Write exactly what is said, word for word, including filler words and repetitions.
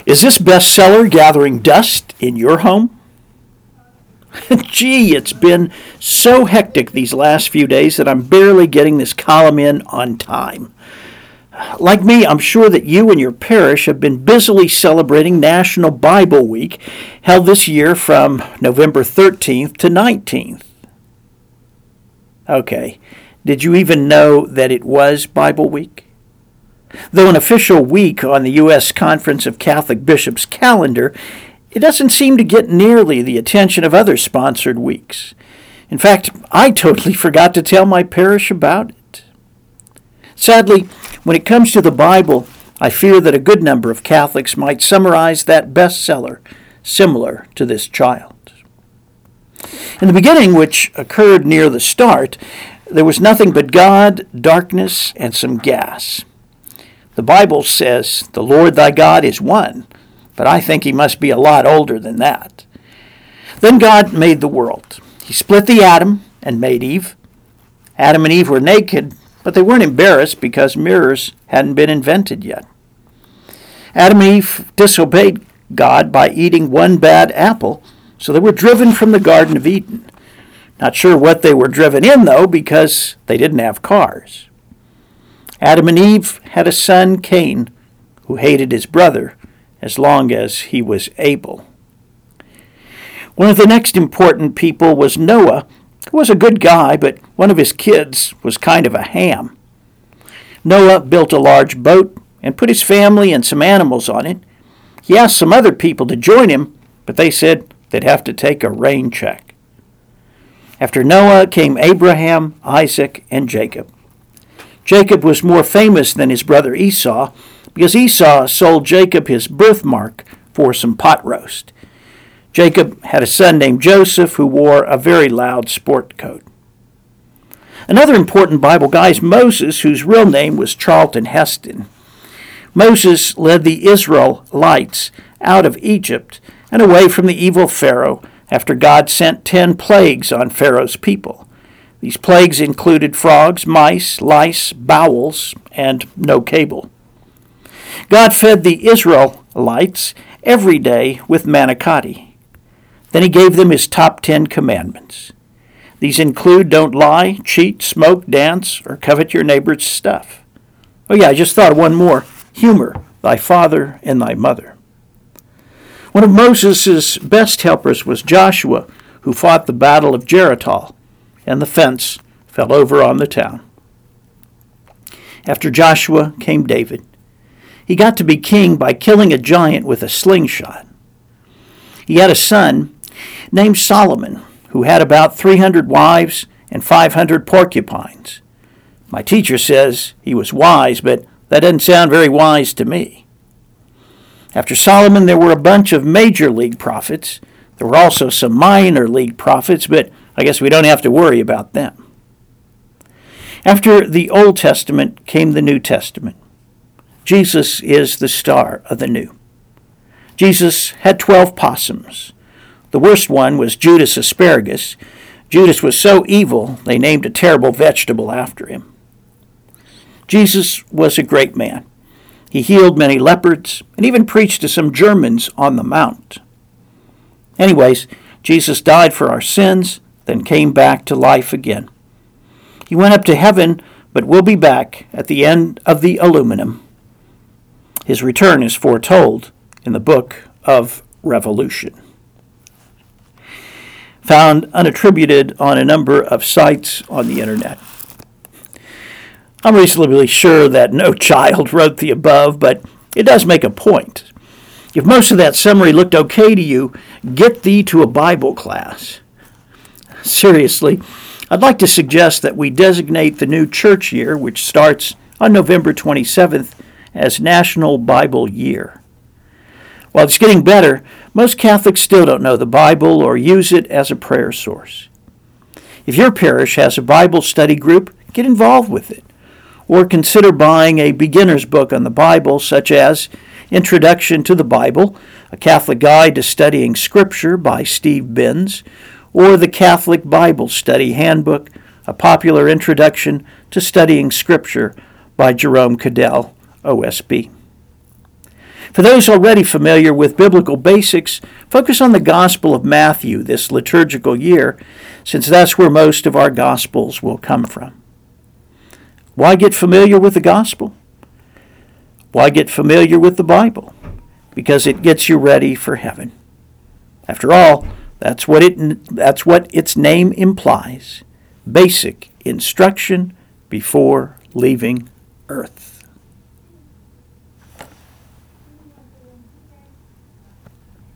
Is this bestseller gathering dust in your home? Gee, it's been so hectic these last few days that I'm barely getting this column in on time. Like me, I'm sure that you and your parish have been busily celebrating National Bible Week, held this year from November thirteenth to nineteenth. Okay, did you even know that it was Bible Week? Though an official week on the U S Conference of Catholic Bishops calendar, it doesn't seem to get nearly the attention of other sponsored weeks. In fact, I totally forgot to tell my parish about it. Sadly, when it comes to the Bible, I fear that a good number of Catholics might summarize that bestseller similar to this child. In the beginning, which occurred near the start, there was nothing but God, darkness, and some gas. The Bible says, "The Lord thy God is one," but I think he must be a lot older than that. Then God made the world. He split the atom and made Eve. Adam and Eve were naked, but they weren't embarrassed because mirrors hadn't been invented yet. Adam and Eve disobeyed God by eating one bad apple, so they were driven from the Garden of Eden. Not sure what they were driven in, though, because they didn't have cars. Adam and Eve had a son, Cain, who hated his brother as long as he was able. One of the next important people was Noah, who was a good guy, but one of his kids was kind of a ham. Noah built a large boat and put his family and some animals on it. He asked some other people to join him, but they said they'd have to take a rain check. After Noah came Abraham, Isaac, and Jacob. Jacob was more famous than his brother Esau because Esau sold Jacob his birthmark for some pot roast. Jacob had a son named Joseph who wore a very loud sport coat. Another important Bible guy is Moses, whose real name was Charlton Heston. Moses led the Israelites out of Egypt and away from the evil Pharaoh after God sent ten plagues on Pharaoh's people. These plagues included frogs, mice, lice, bowels, and no cable. God fed the Israelites every day with manicotti. Then he gave them his top ten commandments. These include don't lie, cheat, smoke, dance, or covet your neighbor's stuff. Oh yeah, I just thought of one more. Humor thy father and thy mother. One of Moses' best helpers was Joshua, who fought the battle of Jericho, and the fence fell over on the town. After Joshua came David. He got to be king by killing a giant with a slingshot. He had a son named Solomon, who had about three hundred wives and five hundred porcupines. My teacher says he was wise, but that doesn't sound very wise to me. After Solomon, there were a bunch of major league prophets. There were also some minor league prophets, but I guess we don't have to worry about them. After the Old Testament came the New Testament. Jesus is the star of the new. Jesus had twelve possums. The worst one was Judas Asparagus. Judas was so evil, they named a terrible vegetable after him. Jesus was a great man. He healed many leopards and even preached to some Germans on the Mount. Anyways, Jesus died for our sins, then came back to life again. He went up to heaven, but will be back at the end of the aluminum. His return is foretold in the book of Revolution. Found unattributed on a number of sites on the internet. I'm reasonably sure that no child wrote the above, but it does make a point. If most of that summary looked okay to you, get thee to a Bible class. Seriously, I'd like to suggest that we designate the new church year, which starts on November twenty-seventh, as National Bible Year. While it's getting better, most Catholics still don't know the Bible or use it as a prayer source. If your parish has a Bible study group, get involved with it. Or consider buying a beginner's book on the Bible, such as Introduction to the Bible, a Catholic Guide to Studying Scripture by Steve Binns, or the Catholic Bible Study Handbook, a popular introduction to studying Scripture by Jerome Cadell, O S B. For those already familiar with biblical basics, focus on the Gospel of Matthew this liturgical year, since that's where most of our Gospels will come from. Why get familiar with the Gospel? Why get familiar with the Bible? Because it gets you ready for heaven. After all, that's what it that's what its name implies. Basic instruction before leaving earth.